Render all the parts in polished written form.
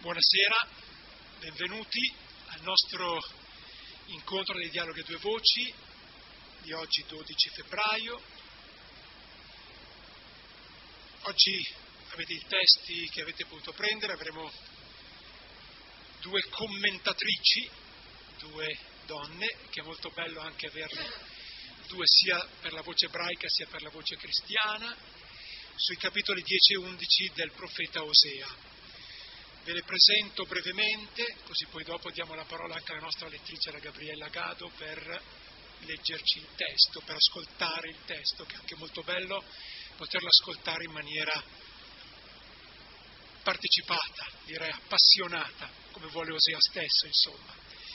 Buonasera, benvenuti al nostro incontro dei dialoghi a due voci di oggi 12 febbraio. Oggi avete i testi che avete potuto prendere, avremo due commentatrici, due donne, che è molto bello anche averne due sia per la voce ebraica sia per la voce cristiana, sui capitoli 10 e 11 del profeta Osea. Ve le presento brevemente, così poi dopo diamo la parola anche alla nostra lettrice, la Gabriella Gado, per leggerci il testo, per ascoltare il testo, che è anche molto bello poterlo ascoltare in maniera partecipata, direi appassionata, come vuole Osea stesso, insomma.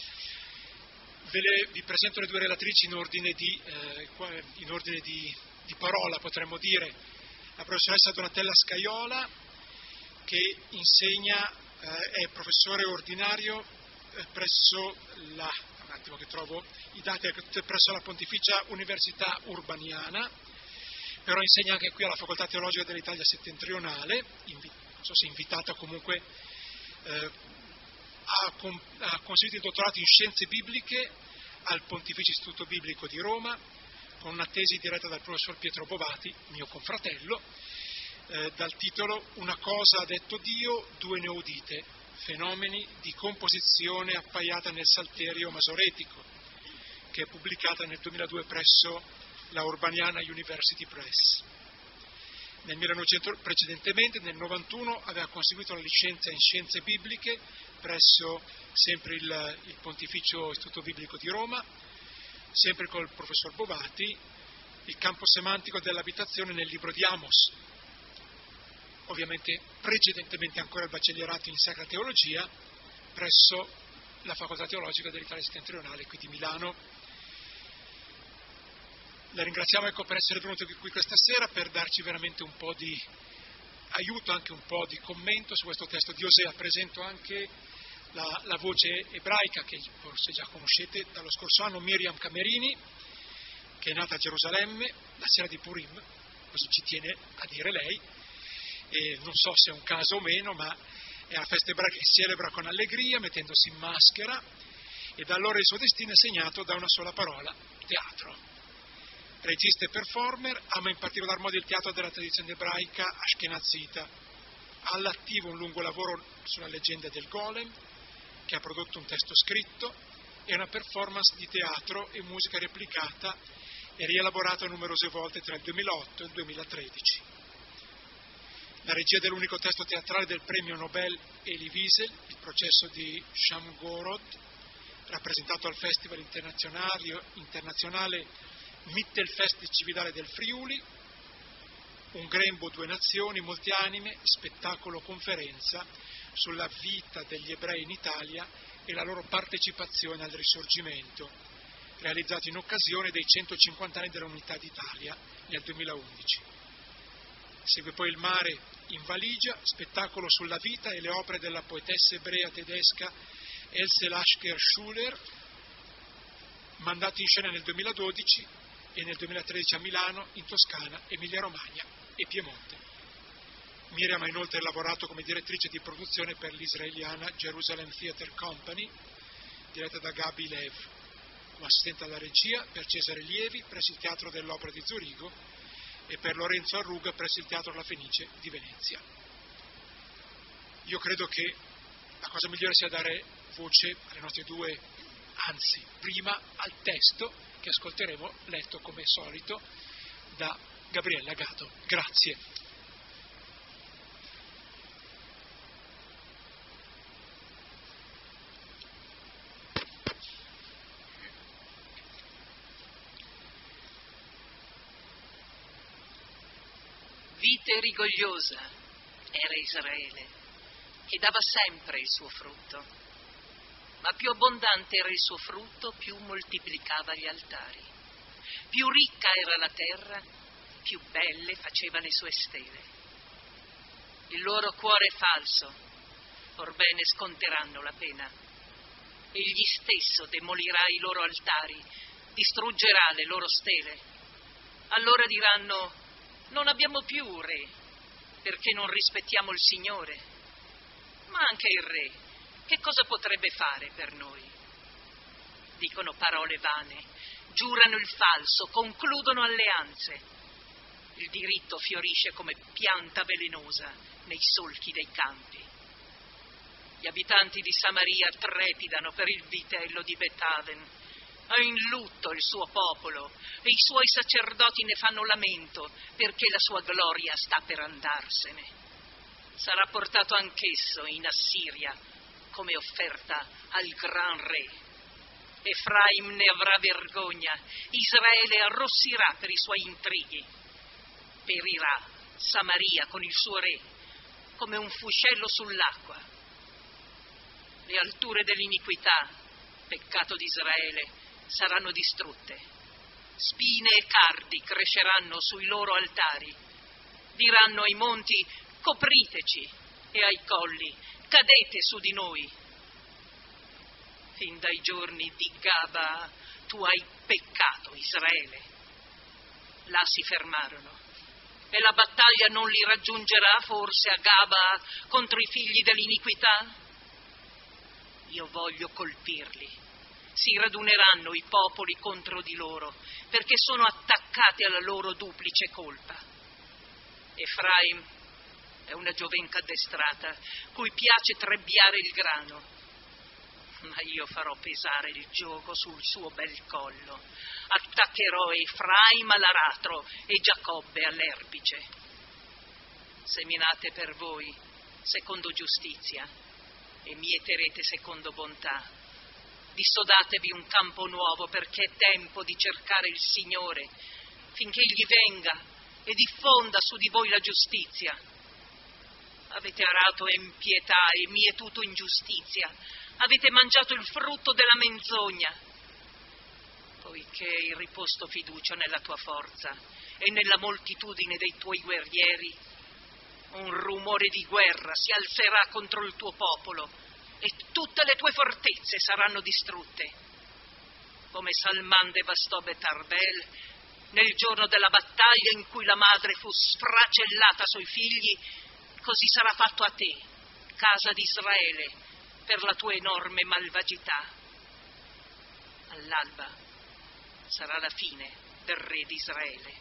Vi presento le due relatrici in ordine di parola, potremmo dire. La professoressa Donatella Scaiola, che insegna, è professore ordinario presso la Pontificia Università Urbaniana, però insegna anche qui alla Facoltà Teologica dell'Italia Settentrionale, non so se è invitata, comunque ha conseguito il dottorato in Scienze Bibliche al Pontificio Istituto Biblico di Roma, con una tesi diretta dal professor Pietro Bovati, mio confratello, dal titolo Una cosa ha detto Dio, due ne udite, fenomeni di composizione appaiata nel Salterio Masoretico, che è pubblicata nel 2002 presso la Urbaniana University Press. Precedentemente, nel 91, aveva conseguito la licenza in Scienze Bibliche presso sempre il Pontificio Istituto Biblico di Roma, sempre col professor Bovati, il campo semantico dell'abitazione nel libro di Amos. Ovviamente precedentemente ancora il baccellierato in Sacra Teologia presso la Facoltà Teologica dell'Italia Settentrionale qui di Milano. La ringraziamo per essere venuto qui questa sera per darci veramente un po' di aiuto, anche un po' di commento su questo testo di Osea. Presento anche la voce ebraica che forse già conoscete dallo scorso anno, Miriam Camerini, che è nata a Gerusalemme la sera di Purim, così ci tiene a dire lei. E non so se è un caso o meno, ma è la festa ebraica che si celebra con allegria, mettendosi in maschera, e da allora il suo destino è segnato da una sola parola: teatro. Regista e performer, ama in particolar modo il teatro della tradizione ebraica ashkenazita. Ha all'attivo un lungo lavoro sulla leggenda del Golem, che ha prodotto un testo scritto, e una performance di teatro e musica replicata e rielaborata numerose volte tra il 2008 e il 2013. La regia dell'unico testo teatrale del premio Nobel Elie Wiesel, Il processo di Shamgorod, rappresentato al Festival internazionale Mittelfest Cividale del Friuli, Un grembo, due nazioni, molte anime, spettacolo conferenza sulla vita degli ebrei in Italia e la loro partecipazione al Risorgimento, realizzato in occasione dei 150 anni dell'Unità d'Italia nel 2011. Segue poi Il mare in valigia, spettacolo sulla vita e le opere della poetessa ebrea tedesca Else Lasker-Schuler, mandato in scena nel 2012 e nel 2013 a Milano, in Toscana, Emilia-Romagna e Piemonte. Miriam ha inoltre lavorato come direttrice di produzione per l'israeliana Jerusalem Theatre Company, diretta da Gabi Lev, come assistente alla regia per Cesare Lievi presso il Teatro dell'Opera di Zurigo e per Lorenzo Arruga presso il Teatro La Fenice di Venezia. Io credo che la cosa migliore sia dare voce alle nostre due, anzi, prima al testo che ascolteremo, letto come solito da Gabriella Gado. Grazie. Vite rigogliosa era Israele, che dava sempre il suo frutto, ma più abbondante era il suo frutto, più moltiplicava gli altari. Più ricca era la terra, più belle faceva le sue stele. Il loro cuore è falso, orbene sconteranno la pena. Egli stesso demolirà i loro altari, distruggerà le loro stele. Allora diranno: non abbiamo più re, perché non rispettiamo il Signore. Ma anche il re, che cosa potrebbe fare per noi? Dicono parole vane, giurano il falso, concludono alleanze. Il diritto fiorisce come pianta velenosa nei solchi dei campi. Gli abitanti di Samaria trepidano per il vitello di Bethaven. È in lutto il suo popolo e i suoi sacerdoti ne fanno lamento perché la sua gloria sta per andarsene. Sarà portato anch'esso in Assiria come offerta al gran re. Efraim ne avrà vergogna, Israele arrossirà per i suoi intrighi. Perirà Samaria con il suo re come un fuscello sull'acqua. Le alture dell'iniquità, peccato di Israele, saranno distrutte. Spine e cardi cresceranno sui loro altari. Diranno ai monti: copriteci, e ai colli: cadete su di noi. Fin dai giorni di Gaba tu hai peccato, Israele. Là si fermarono. E la battaglia non li raggiungerà forse a Gaba contro i figli dell'iniquità? Io voglio colpirli. Si raduneranno i popoli contro di loro, perché sono attaccati alla loro duplice colpa. Efraim è una giovenca addestrata, cui piace trebbiare il grano. Ma io farò pesare il giogo sul suo bel collo. Attaccherò Efraim all'aratro e Giacobbe all'erpice. Seminate per voi secondo giustizia e mieterete secondo bontà. Dissodatevi un campo nuovo, perché è tempo di cercare il Signore, finché Egli venga e diffonda su di voi la giustizia. Avete arato impietà e mietuto ingiustizia, avete mangiato il frutto della menzogna. Poiché hai riposto fiducia nella tua forza e nella moltitudine dei tuoi guerrieri, un rumore di guerra si alzerà contro il tuo popolo e tutte le tue fortezze saranno distrutte. Come Salman devastò Bet Arbel nel giorno della battaglia in cui la madre fu sfracellata sui figli, così sarà fatto a te, casa di Israele, per la tua enorme malvagità. All'alba sarà la fine del re di Israele.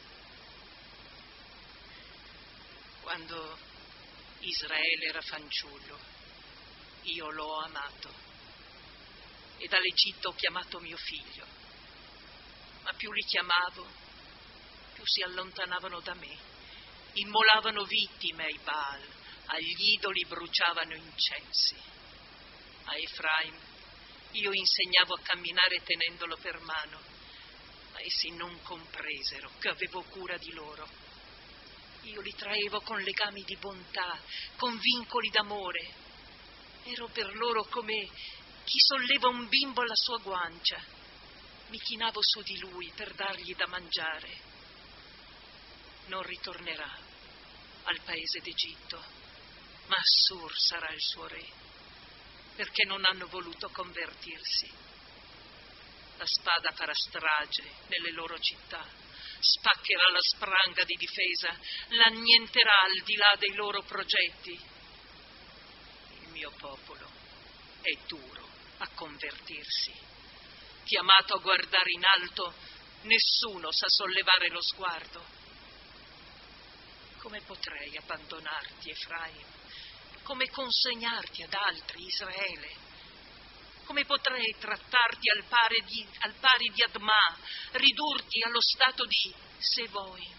Quando Israele era fanciullo, io l'ho amato e dall'Egitto ho chiamato mio figlio, ma più li chiamavo, più si allontanavano da me, immolavano vittime ai Baal, agli idoli bruciavano incensi. A Efraim io insegnavo a camminare tenendolo per mano, ma essi non compresero che avevo cura di loro. Io li traevo con legami di bontà, con vincoli d'amore. Ero per loro come chi solleva un bimbo alla sua guancia. Mi chinavo su di lui per dargli da mangiare. Non ritornerà al paese d'Egitto, ma Assur sarà il suo re, perché non hanno voluto convertirsi. La spada farà strage nelle loro città, spaccherà la spranga di difesa, l'annienterà al di là dei loro progetti. Il mio popolo è duro a convertirsi. Chiamato a guardare in alto, nessuno sa sollevare lo sguardo. Come potrei abbandonarti, Efraim? Come consegnarti ad altri, Israele? Come potrei trattarti al pari di Adma, ridurti allo stato di Sevoi?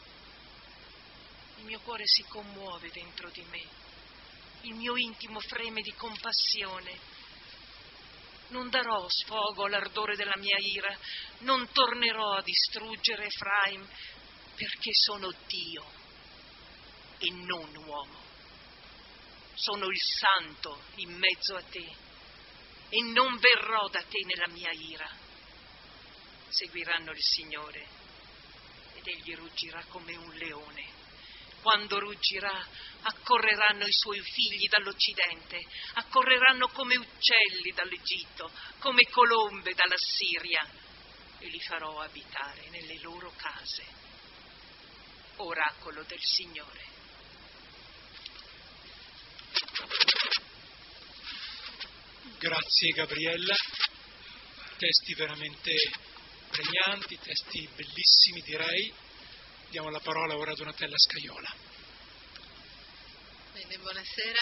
Il mio cuore si commuove dentro di me, il mio intimo freme di compassione. Non darò sfogo all'ardore della mia ira, non tornerò a distruggere Efraim, perché sono Dio e non uomo. Sono il santo in mezzo a te e non verrò da te nella mia ira. Seguiranno il Signore ed egli ruggirà come un leone. Quando ruggirà, accorreranno i suoi figli dall'Occidente, accorreranno come uccelli dall'Egitto, come colombe dall'Assiria, e li farò abitare nelle loro case. Oracolo del Signore. Grazie Gabriella, testi veramente pregnanti, testi bellissimi direi. Diamo la parola ora a Donatella Scaiola. Bene, buonasera,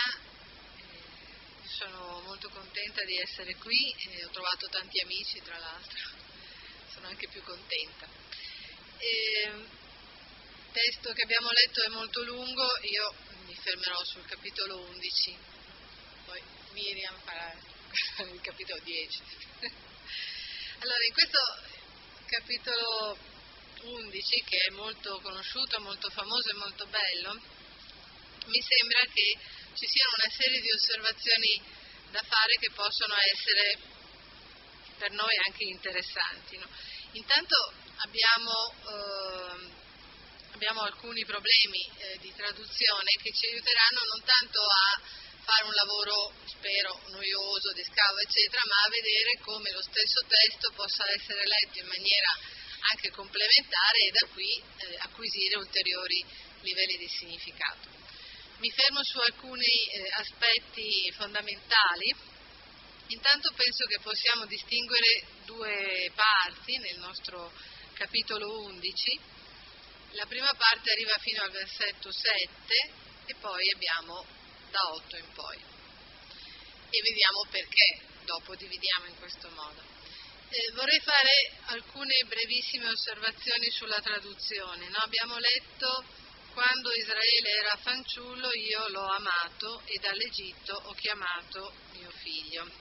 sono molto contenta di essere qui e ho trovato tanti amici tra l'altro, sono anche più contenta. Il testo che abbiamo letto è molto lungo, io mi fermerò sul capitolo 11, poi Miriam farà il capitolo 10. Allora, in questo capitolo 11, che è molto conosciuto, molto famoso e molto bello, mi sembra che ci siano una serie di osservazioni da fare che possono essere per noi anche interessanti, no? Intanto abbiamo alcuni problemi di traduzione che ci aiuteranno non tanto a fare un lavoro, spero, noioso, di scavo, eccetera, ma a vedere come lo stesso testo possa essere letto in maniera anche complementare e da qui acquisire ulteriori livelli di significato. Mi fermo su alcuni aspetti fondamentali. Intanto penso che possiamo distinguere due parti nel nostro capitolo 11. La prima parte arriva fino al versetto 7 e poi abbiamo da 8 in poi. E vediamo perché dopo dividiamo in questo modo. Vorrei fare alcune brevissime osservazioni sulla traduzione. No? Abbiamo letto: quando Israele era fanciullo io l'ho amato e dall'Egitto ho chiamato mio figlio.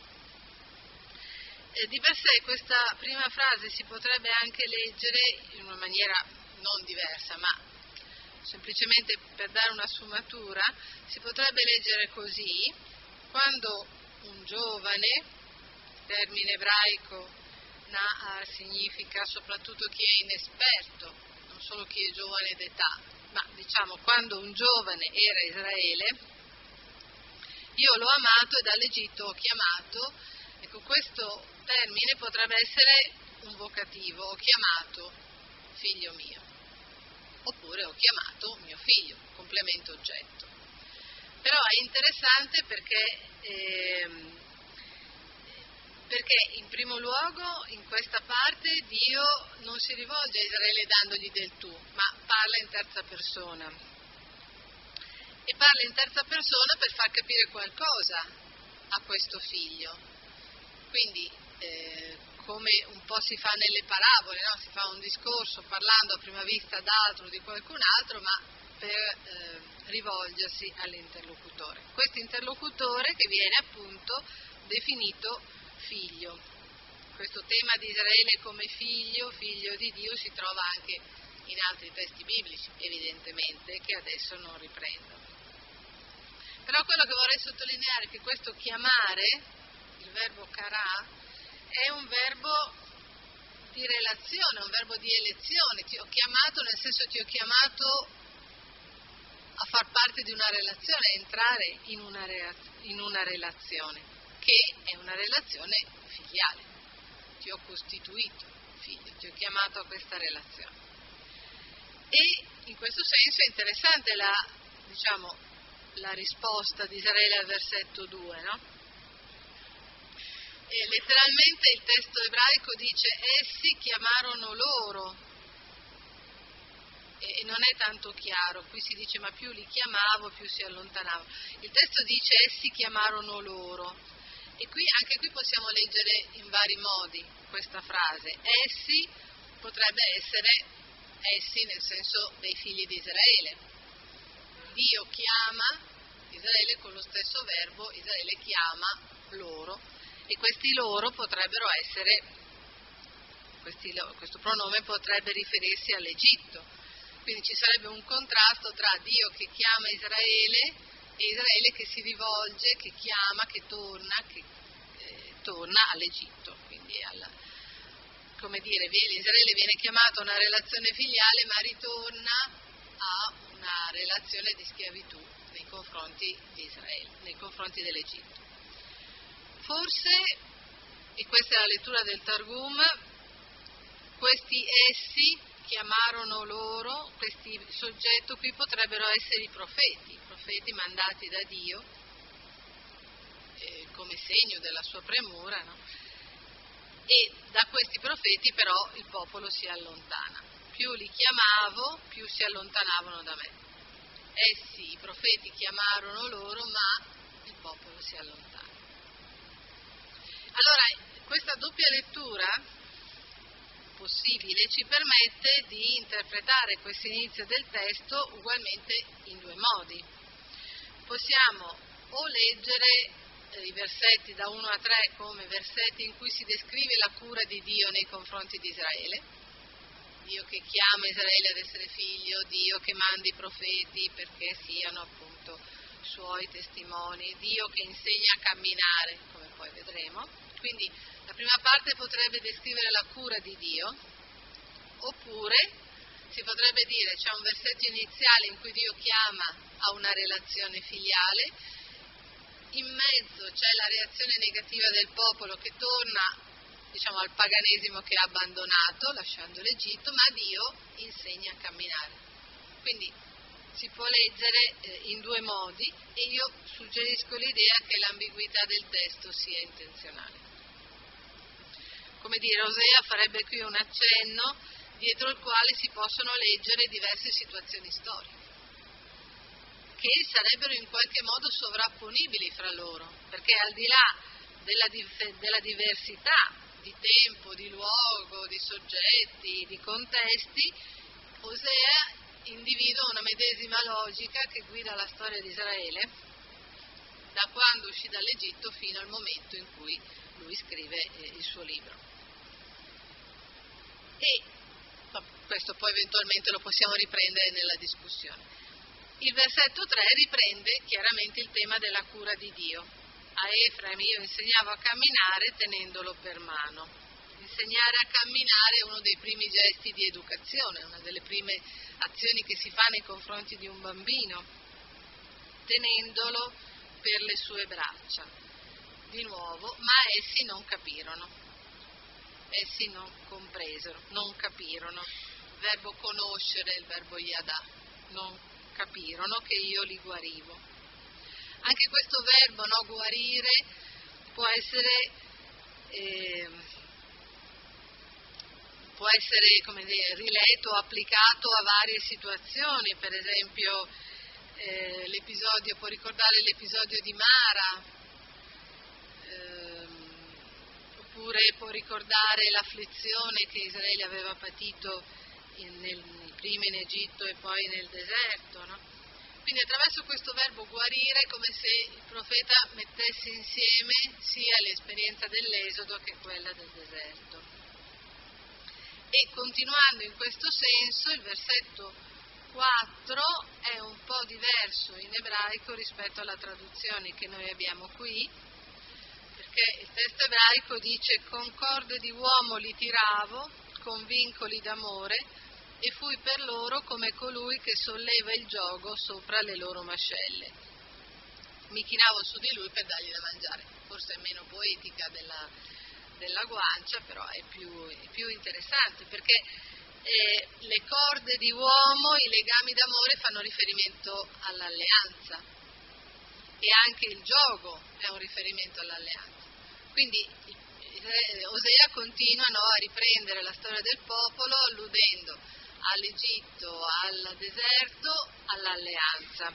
Di per sé questa prima frase si potrebbe anche leggere in una maniera non diversa, ma semplicemente per dare una sfumatura, si potrebbe leggere così: quando un giovane, termine ebraico Na'ar significa soprattutto chi è inesperto, non solo chi è giovane d'età, ma diciamo quando un giovane era Israele, io l'ho amato e dall'Egitto ho chiamato. Ecco, questo termine potrebbe essere un vocativo: ho chiamato figlio mio, oppure ho chiamato mio figlio, complemento oggetto. Però è interessante perché in primo luogo in questa parte Dio non si rivolge a Israele dandogli del tu, ma parla in terza persona. E parla in terza persona per far capire qualcosa a questo figlio. Quindi, come un po' si fa nelle parabole, no? Si fa un discorso parlando a prima vista d'altro, di qualcun altro, ma per rivolgersi all'interlocutore. Questo interlocutore che viene appunto definito figlio. Questo tema di Israele come figlio di Dio, si trova anche in altri testi biblici, evidentemente, che adesso non riprendo. Però quello che vorrei sottolineare è che questo chiamare, il verbo karà, è un verbo di relazione, un verbo di elezione. Ti ho chiamato, nel senso ti ho chiamato a far parte di una relazione, a entrare in una relazione, che è una relazione filiale. Ti ho costituito figlio, ti ho chiamato a questa relazione. E in questo senso è interessante la risposta di Israele al versetto 2, no? E letteralmente il testo ebraico dice: essi chiamarono loro, e non è tanto chiaro, qui si dice ma più li chiamavo più si allontanavo. Il testo dice essi chiamarono loro, e anche qui possiamo leggere in vari modi questa frase. Essi potrebbe essere essi nel senso dei figli di Israele. Dio chiama Israele con lo stesso verbo, Israele chiama loro, e questi loro potrebbero essere, questo pronome potrebbe riferirsi all'Egitto. Quindi ci sarebbe un contrasto tra Dio che chiama Israele e Israele che si rivolge, che chiama, che torna all'Egitto. Quindi Israele viene chiamato a una relazione filiale, ma ritorna a una relazione di schiavitù nei confronti di Israele, nei confronti dell'Egitto. Forse, e questa è la lettura del Targum, questi essi chiamarono loro, questi soggetti qui potrebbero essere i profeti mandati da Dio, come segno della sua premura, no? E da questi profeti però il popolo si allontana. Più li chiamavo, più si allontanavano da me. Essi, i profeti, chiamarono loro, ma il popolo si allontana. Allora, questa doppia lettura possibile ci permette di interpretare questo inizio del testo ugualmente in due modi. Possiamo o leggere i versetti da 1 a 3 come versetti in cui si descrive la cura di Dio nei confronti di Israele, Dio che chiama Israele ad essere figlio, Dio che manda i profeti perché siano appunto suoi testimoni, Dio che insegna a camminare, come poi vedremo. Quindi la prima parte potrebbe descrivere la cura di Dio, oppure si potrebbe dire c'è un versetto iniziale in cui Dio chiama a una relazione filiale, in mezzo c'è la reazione negativa del popolo che torna, diciamo, al paganesimo che ha abbandonato lasciando l'Egitto, ma Dio insegna a camminare. Quindi si può leggere in due modi e io suggerisco l'idea che l'ambiguità del testo sia intenzionale. Come dire, Osea farebbe qui un accenno dietro il quale si possono leggere diverse situazioni storiche, che sarebbero in qualche modo sovrapponibili fra loro, perché al di là della diversità di tempo, di luogo, di soggetti, di contesti, Osea individua una medesima logica che guida la storia di Israele da quando uscì dall'Egitto fino al momento in cui lui scrive il suo libro. E questo poi eventualmente lo possiamo riprendere nella discussione. Il versetto 3 riprende chiaramente il tema della cura di Dio. A Efraim io insegnavo a camminare tenendolo per mano. Insegnare a camminare è uno dei primi gesti di educazione, una delle prime azioni che si fa nei confronti di un bambino, tenendolo per le sue braccia. Di nuovo, ma essi non capirono. Essi non compresero, non capirono. Il verbo conoscere, il verbo yada, non capirono che io li guarivo. Anche questo verbo, no, guarire, può essere come dire, riletto o applicato a varie situazioni. Per esempio l'episodio, può ricordare l'episodio di Mara, oppure può ricordare l'afflizione che Israele aveva patito prima in Egitto e poi nel deserto, no? Quindi attraverso questo verbo guarire è come se il profeta mettesse insieme sia l'esperienza dell'Esodo che quella del deserto. E continuando in questo senso, il versetto 4 è un po' diverso in ebraico rispetto alla traduzione che noi abbiamo qui, perché il testo ebraico dice: con corde di uomo li tiravo, con vincoli d'amore, e fui per loro come colui che solleva il giogo sopra le loro mascelle. Mi chinavo su di lui per dargli da mangiare. Forse è meno poetica della guancia, però è più interessante, perché le corde di uomo, i legami d'amore fanno riferimento all'alleanza, e anche il giogo è un riferimento all'alleanza. Quindi Osea continua a riprendere la storia del popolo alludendo all'Egitto, al deserto, all'alleanza.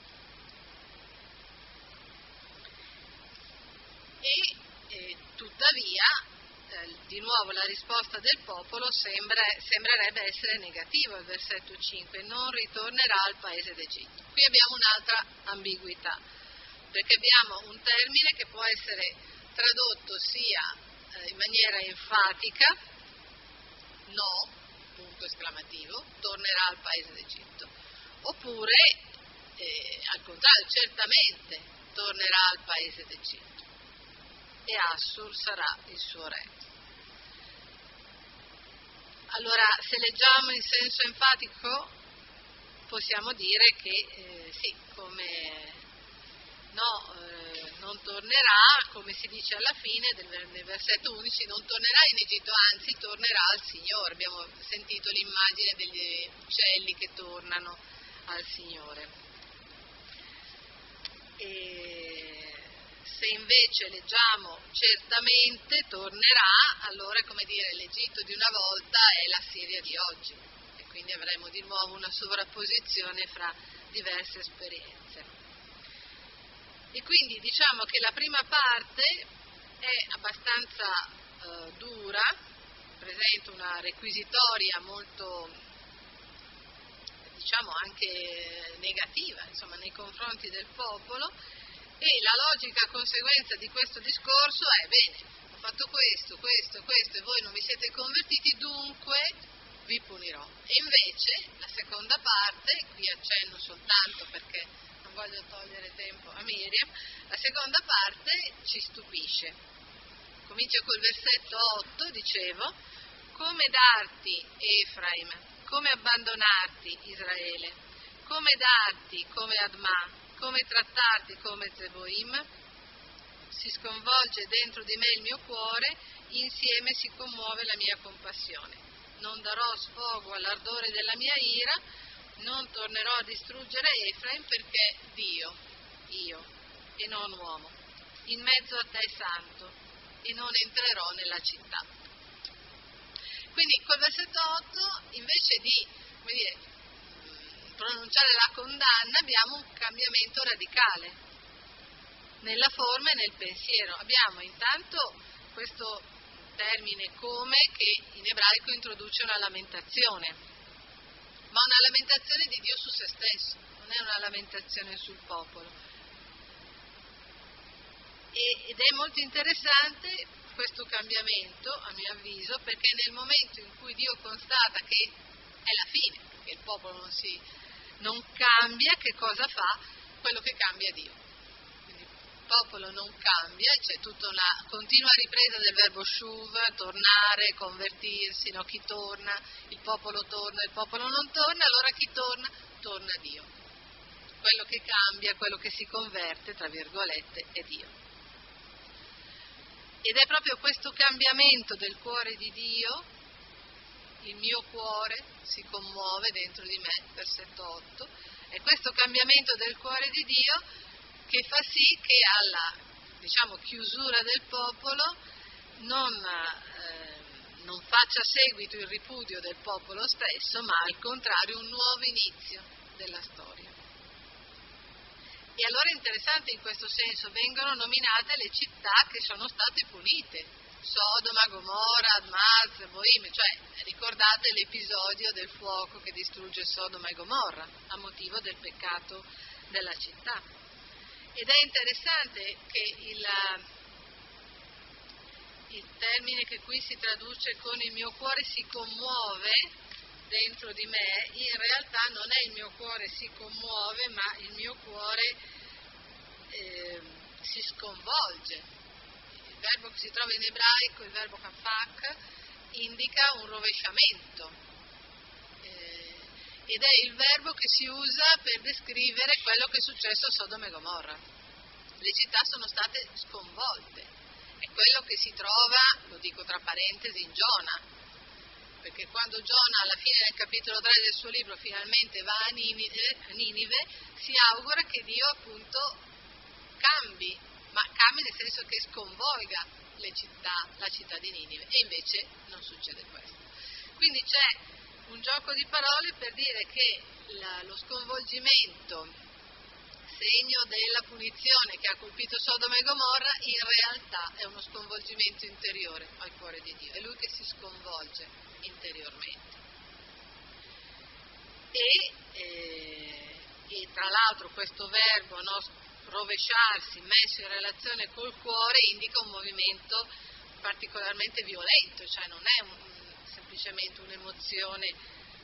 E tuttavia, di nuovo la risposta del popolo sembrerebbe essere negativa al versetto 5, non ritornerà al paese d'Egitto. Qui abbiamo un'altra ambiguità, perché abbiamo un termine che può essere tradotto sia in maniera enfatica, no, punto esclamativo, tornerà al paese d'Egitto, oppure al contrario, certamente tornerà al paese d'Egitto e Assur sarà il suo re. Allora, se leggiamo in senso enfatico, possiamo dire che sì, come non tornerà, come si dice alla fine del versetto 11, non tornerà in Egitto, anzi tornerà al Signore. Abbiamo sentito l'immagine degli uccelli che tornano al Signore. E Se invece leggiamo certamente tornerà, allora l'Egitto di una volta è la Siria di oggi e quindi avremo di nuovo una sovrapposizione fra diverse esperienze. E quindi diciamo che la prima parte è abbastanza dura, presenta una requisitoria molto, diciamo, anche negativa, insomma, nei confronti del popolo, e la logica conseguenza di questo discorso è: bene, ho fatto questo, e voi non vi siete convertiti, dunque vi punirò. E invece la seconda parte, qui accenno soltanto perché non voglio togliere tempo a Miriam, la seconda parte ci stupisce. Comincia col versetto 8, dicevo: come darti, Efraim, come abbandonarti, Israele, come darti come Adma, come trattarti come Zeboim? Si sconvolge dentro di me il mio cuore, insieme si commuove la mia compassione. Non darò sfogo all'ardore della mia ira, non tornerò a distruggere Efraim, perché Dio, io e non uomo, in mezzo a te santo, e non entrerò nella città. Quindi col versetto 8, invece di pronunciare la condanna, abbiamo un cambiamento radicale nella forma e nel pensiero. Abbiamo intanto questo termine come, che in ebraico introduce una lamentazione, ma una lamentazione di Dio su se stesso, non è una lamentazione sul popolo. Ed è molto interessante questo cambiamento, a mio avviso, perché nel momento in cui Dio constata che è la fine, che il popolo non cambia, che cosa fa? Quello che cambia Dio. Quindi il popolo non cambia, c'è tutta una continua ripresa del verbo shuv, tornare, convertirsi, no? Chi torna, il popolo non torna, allora chi torna? Torna Dio. Quello che cambia, quello che si converte, tra virgolette, è Dio. Ed è proprio questo cambiamento del cuore di Dio, il mio cuore si commuove dentro di me, versetto 8, è questo cambiamento del cuore di Dio che fa sì che alla, chiusura del popolo non faccia seguito il ripudio del popolo stesso, ma al contrario un nuovo inizio della storia. E allora è interessante in questo senso, vengono nominate le città che sono state punite: Sodoma, Gomorra, Adma, Zeboim, cioè ricordate l'episodio del fuoco che distrugge Sodoma e Gomorra a motivo del peccato della città. Ed è interessante che il termine che qui si traduce con il mio cuore si commuove dentro di me, in realtà non è il mio cuore si commuove, ma il mio cuore si sconvolge. Il verbo che si trova in ebraico, il verbo kafak, indica un rovesciamento ed è il verbo che si usa per descrivere quello che è successo a Sodoma e Gomorra. Le città sono state sconvolte, è quello che si trova, lo dico tra parentesi, in Giona, perché quando Giona alla fine del capitolo 3 del suo libro finalmente va a Ninive, si augura che Dio appunto cambi, ma cambi nel senso che sconvolga la città di Ninive, e invece non succede questo. Quindi c'è un gioco di parole per dire che lo sconvolgimento, segno della punizione che ha colpito Sodoma e Gomorra, in realtà è uno sconvolgimento interiore al cuore di Dio, è Lui che si sconvolge interiormente. E tra l'altro questo verbo, rovesciarsi, messo in relazione col cuore, indica un movimento particolarmente violento, cioè non è semplicemente un'emozione,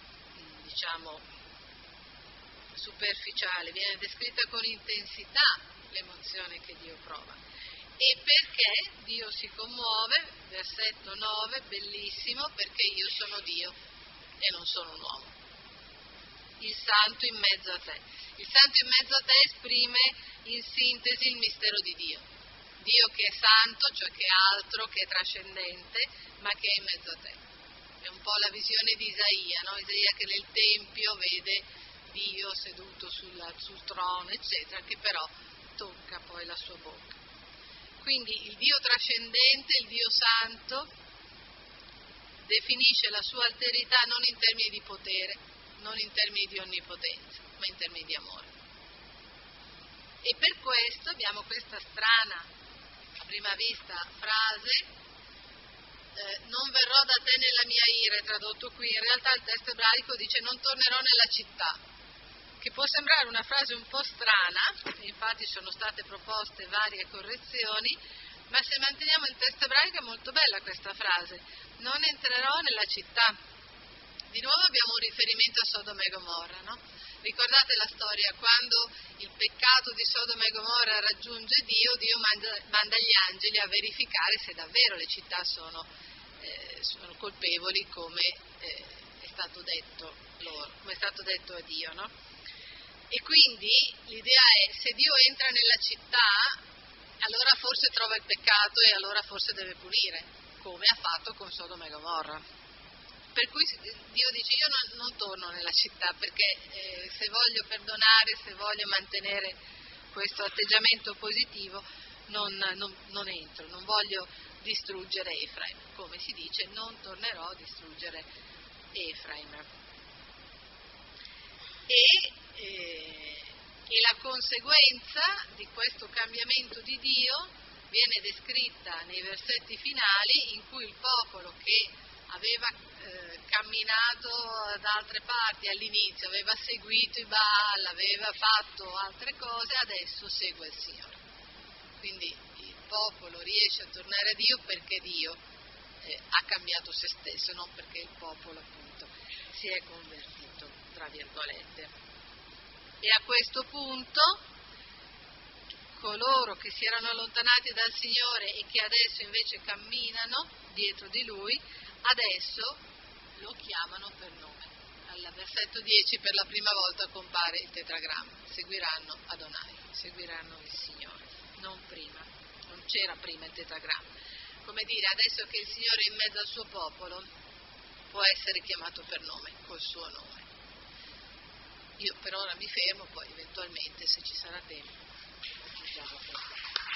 superficiale, viene descritta con intensità l'emozione che Dio prova. E perché Dio si commuove? Versetto 9, bellissimo, perché io sono Dio e non sono un uomo. Il santo in mezzo a te. Il santo in mezzo a te esprime in sintesi il mistero di Dio. Dio che è santo, cioè che è altro, che è trascendente, ma che è in mezzo a te. È un po' la visione di Isaia, no? Isaia che nel Tempio vede Dio seduto sul trono, eccetera, che però tocca poi la sua bocca. Quindi il Dio trascendente, il Dio santo, definisce la sua alterità non in termini di potere, non in termini di onnipotenza, ma in termini di amore. E per questo abbiamo questa strana, a prima vista, frase, non verrò da te nella mia ira, tradotto qui. In realtà il testo ebraico dice non tornerò nella città, che può sembrare una frase un po' strana, infatti sono state proposte varie correzioni, ma se manteniamo il testo ebraico è molto bella questa frase, non entrerò nella città. Di nuovo abbiamo un riferimento a Sodoma e Gomorra, no? Ricordate la storia, quando il peccato di Sodoma e Gomorra raggiunge Dio, Dio manda gli angeli a verificare se davvero le città sono colpevoli come è stato detto loro, come è stato detto a Dio, no? E quindi l'idea è, se Dio entra nella città, allora forse trova il peccato e allora forse deve punire, come ha fatto con Sodoma e Gomorra. Per cui Dio dice, io non torno nella città, perché se voglio perdonare, se voglio mantenere questo atteggiamento positivo, non entro, non voglio distruggere Efraim. Come si dice, non tornerò a distruggere Efraim. E la conseguenza di questo cambiamento di Dio viene descritta nei versetti finali, in cui il popolo che aveva camminato da altre parti all'inizio, aveva seguito i Baal, aveva fatto altre cose, adesso segue il Signore. Quindi il popolo riesce a tornare a Dio perché Dio ha cambiato se stesso, non perché il popolo appunto si è convertito, tra virgolette. E a questo punto coloro che si erano allontanati dal Signore e che adesso invece camminano dietro di Lui, adesso lo chiamano per nome. Al versetto 10 per la prima volta compare il tetragramma: seguiranno Adonai, seguiranno il Signore, non prima, non c'era prima il tetragramma. Come dire, adesso che il Signore è in mezzo al suo popolo, può essere chiamato per nome, col suo nome. Io per ora mi fermo, poi eventualmente, se ci sarà tempo, aggiungiamo qualcosa.